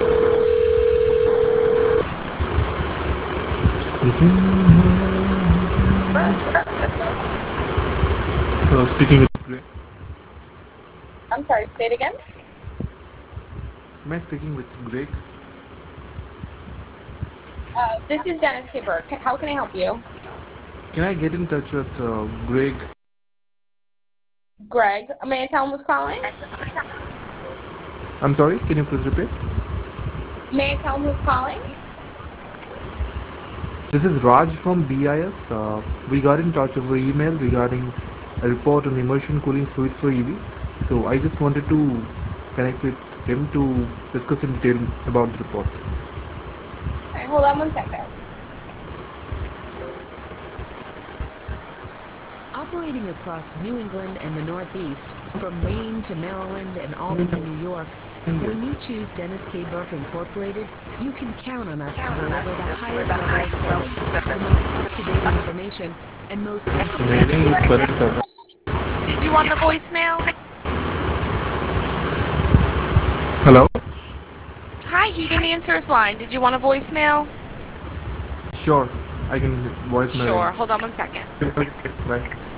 Speaking with Greg. I'm sorry, say it again. Am I speaking with Greg? This is Dennis K. Burke. How can I help you? Can I get in touch with Greg? Greg, may I tell him who's calling? I'm sorry, can you please repeat? May I tell him who's calling? This is Raj from BIS. We got in touch over email regarding a report on immersion cooling fluids for EV. So I just wanted to connect with him to discuss in detail about the report. All right, hold on one second. Operating across New England and the Northeast, from Maine to Maryland and Albany, New York, when you choose Dennis K. Burke Incorporated, you can count on us to deliver the highest level of service, the most up-to-date information, and most Meaning is better than- Did you want the voicemail? Hello? Hi, he didn't answer his line. Did you want a voicemail? Sure, I can voice my. Sure, hold on one second. Bye.